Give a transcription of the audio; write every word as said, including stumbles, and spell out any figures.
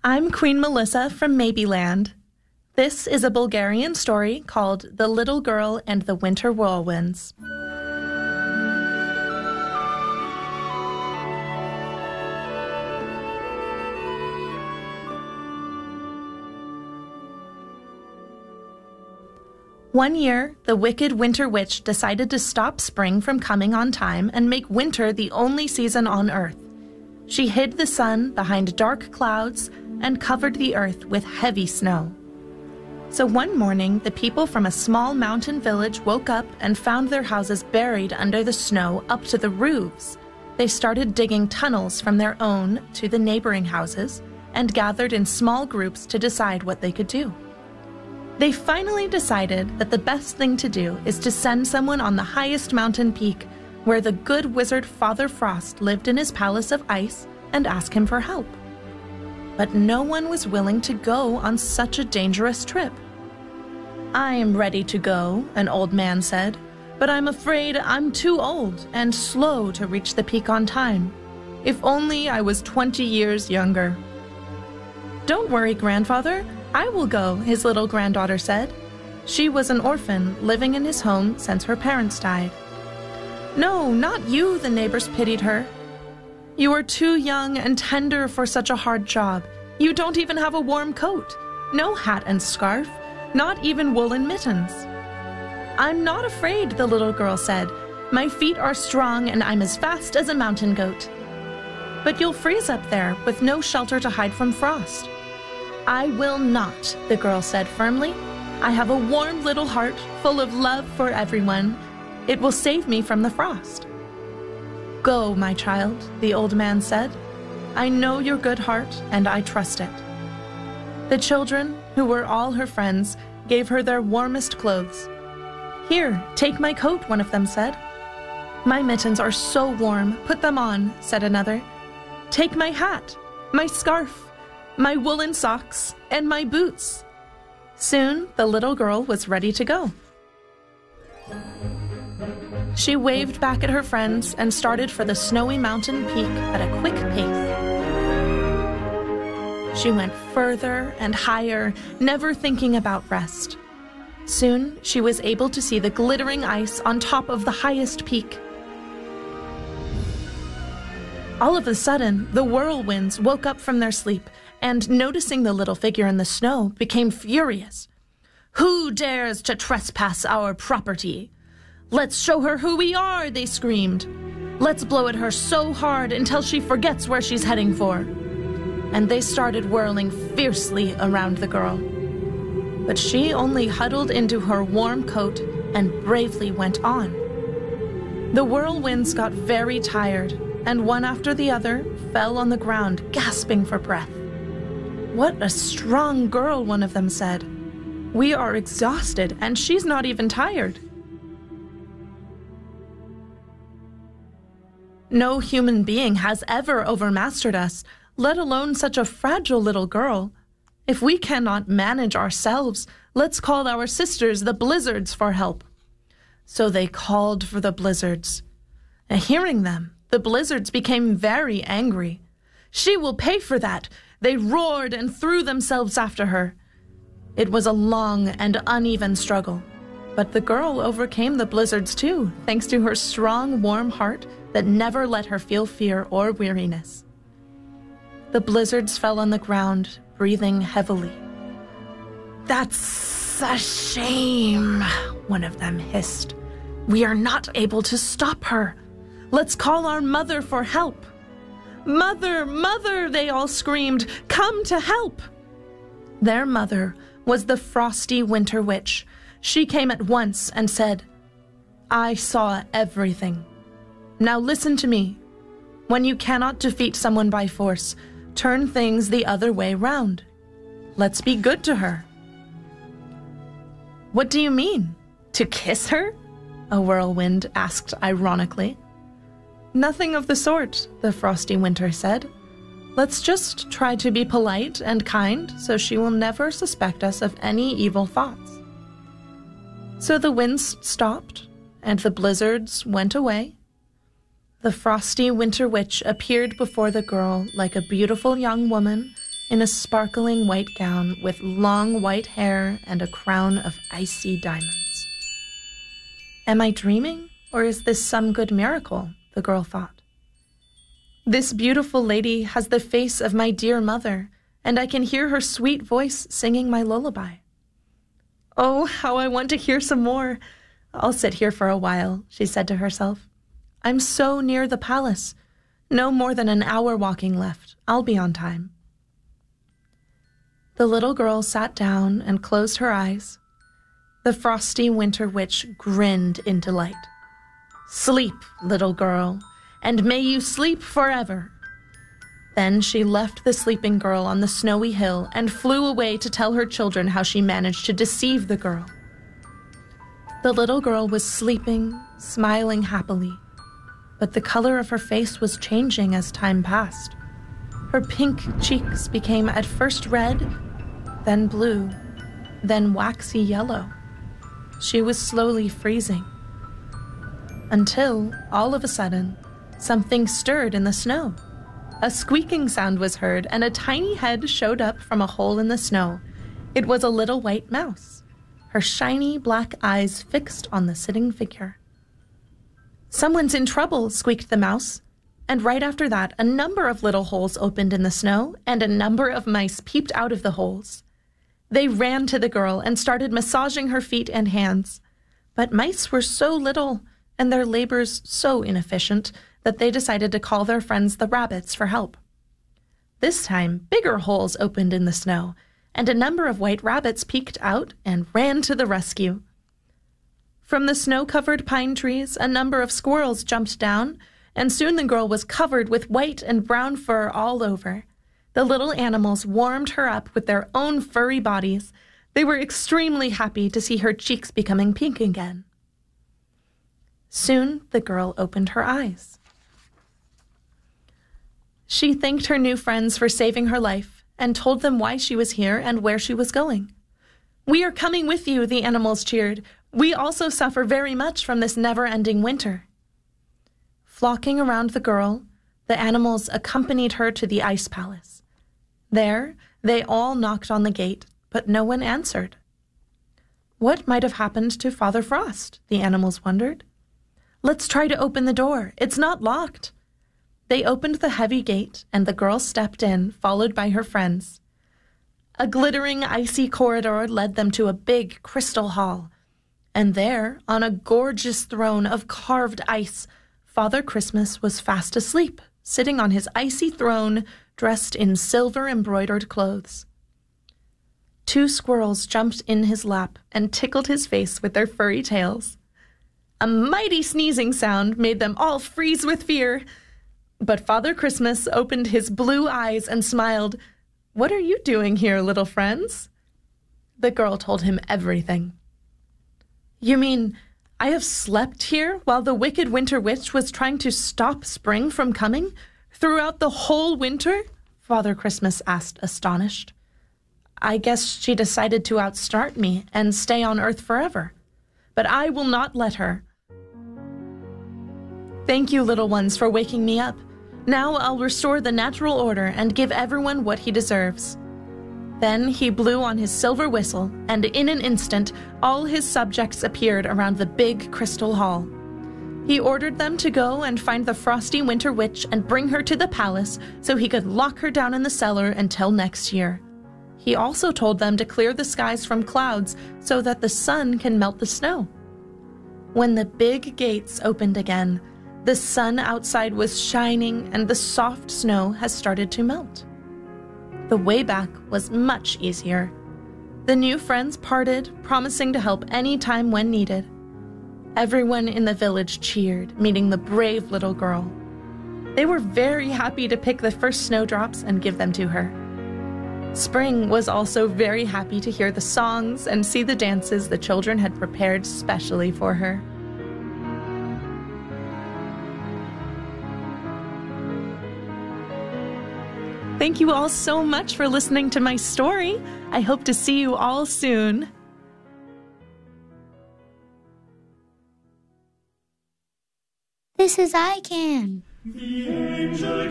I'm Queen Melissa from Maybeland. This is a Bulgarian story called The Little Girl and the Winter Whirlwinds. One year, the wicked Winter Witch decided to stop spring from coming on time and make winter the only season on Earth. She hid the sun behind dark clouds and covered the earth with heavy snow. So one morning, the people from a small mountain village woke up and found their houses buried under the snow up to the roofs. They started digging tunnels from their own to the neighboring houses and gathered in small groups to decide what they could do. They finally decided that the best thing to do is to send someone on the highest mountain peak where the good wizard Father Frost lived in his palace of ice and ask him for help. But no one was willing to go on such a dangerous trip. "I am ready to go," an old man said, "but I'm afraid I'm too old and slow to reach the peak on time. If only I was twenty years younger." "Don't worry, grandfather. I will go," his little granddaughter said. She was an orphan living in his home since her parents died. "No, not you," the neighbors pitied her. "You are too young and tender for such a hard job. You don't even have a warm coat, no hat and scarf, not even woolen mittens." "I'm not afraid," the little girl said. "My feet are strong and I'm as fast as a mountain goat." "But you'll freeze up there with no shelter to hide from frost." "I will not," the girl said firmly. "I have a warm little heart full of love for everyone. It will save me from the frost." "Go, my child," the old man said. "I know your good heart and I trust it." The children, who were all her friends, gave her their warmest clothes. "Here, take my coat," one of them said. "My mittens are so warm, put them on," said another. "Take my hat, my scarf, my woolen socks, and my boots." Soon, the little girl was ready to go. She waved back at her friends and started for the snowy mountain peak at a quick pace. She went further and higher, never thinking about rest. Soon, she was able to see the glittering ice on top of the highest peak. All of a sudden, the whirlwinds woke up from their sleep and, noticing the little figure in the snow, became furious. "Who dares to trespass our property? Let's show her who we are," they screamed. "Let's blow at her so hard until she forgets where she's heading for." And they started whirling fiercely around the girl. But she only huddled into her warm coat and bravely went on. The whirlwinds got very tired, and one after the other fell on the ground, gasping for breath. "What a strong girl," one of them said. "We are exhausted, and she's not even tired." "No human being has ever overmastered us, let alone such a fragile little girl. If we cannot manage ourselves, let's call our sisters, the blizzards, for help." So they called for the blizzards. And hearing them, the blizzards became very angry. "She will pay for that!" They roared and threw themselves after her. It was a long and uneven struggle, but the girl overcame the blizzards too, thanks to her strong, warm heart that never let her feel fear or weariness. The blizzards fell on the ground, breathing heavily. "That's a shame," one of them hissed. "We are not able to stop her. Let's call our mother for help." "Mother, mother," they all screamed, "come to help." Their mother was the frosty Winter Witch. She came at once and said, "I saw everything. Now listen to me. When you cannot defeat someone by force, turn things the other way round. Let's be good to her." "What do you mean? To kiss her?" a whirlwind asked ironically. "Nothing of the sort," the frosty Winter said. "Let's just try to be polite and kind so she will never suspect us of any evil thoughts." So the winds stopped and the blizzards went away. The frosty Winter Witch appeared before the girl like a beautiful young woman in a sparkling white gown with long white hair and a crown of icy diamonds. Am I dreaming, or is this some good miracle? The girl thought. This beautiful lady has the face of my dear mother, and I can hear her sweet voice singing my lullaby. Oh, how I want to hear some more. I'll sit here for a while, she said to herself. I'm so near the palace. No more than an hour walking left. I'll be on time. The little girl sat down and closed her eyes. The frosty winter witch grinned in delight. Sleep, little girl, and may you sleep forever. Then she left the sleeping girl on the snowy hill and flew away to tell her children how she managed to deceive the girl. The little girl was sleeping, smiling happily, but the color of her face was changing as time passed. Her pink cheeks became at first red, then blue, then waxy yellow. She was slowly freezing. Until, all of a sudden, something stirred in the snow. A squeaking sound was heard, and a tiny head showed up from a hole in the snow. It was a little white mouse, her shiny black eyes fixed on the sitting figure. Someone's in trouble, squeaked the mouse. And right after that, a number of little holes opened in the snow, and a number of mice peeped out of the holes. They ran to the girl and started massaging her feet and hands. But mice were so little, and their labors so inefficient, that they decided to call their friends the rabbits for help. This time, bigger holes opened in the snow, and a number of white rabbits peeked out and ran to the rescue. From the snow-covered pine trees, a number of squirrels jumped down, and soon the girl was covered with white and brown fur all over. The little animals warmed her up with their own furry bodies. They were extremely happy to see her cheeks becoming pink again. Soon the girl opened her eyes. She thanked her new friends for saving her life and told them why she was here and where she was going. "We are coming with you," the animals cheered. "We also suffer very much from this never-ending winter." Flocking around the girl, the animals accompanied her to the ice palace. There, they all knocked on the gate, but no one answered. What might have happened to Father Frost? The animals wondered. "Let's try to open the door. It's not locked." They opened the heavy gate, and the girl stepped in, followed by her friends. A glittering, icy corridor led them to a big crystal hall. And there, on a gorgeous throne of carved ice, Father Christmas was fast asleep, sitting on his icy throne, dressed in silver-embroidered clothes. Two squirrels jumped in his lap and tickled his face with their furry tails. A mighty sneezing sound made them all freeze with fear. But Father Christmas opened his blue eyes and smiled. "What are you doing here, little friends?" The girl told him everything. "You mean I have slept here while the wicked winter witch was trying to stop spring from coming throughout the whole winter?" Father Christmas asked, astonished. "I guess she decided to outstart me and stay on Earth forever. But I will not let her. Thank you, little ones, for waking me up. Now I'll restore the natural order and give everyone what he deserves." Then he blew on his silver whistle, and in an instant, all his subjects appeared around the big crystal hall. He ordered them to go and find the frosty winter witch and bring her to the palace so he could lock her down in the cellar until next year. He also told them to clear the skies from clouds so that the sun can melt the snow. When the big gates opened again, the sun outside was shining and the soft snow has started to melt. The way back was much easier. The new friends parted, promising to help any time when needed. Everyone in the village cheered, meeting the brave little girl. They were very happy to pick the first snowdrops and give them to her. Spring was also very happy to hear the songs and see the dances the children had prepared specially for her. Thank you all so much for listening to my story. I hope to see you all soon. This is I Can.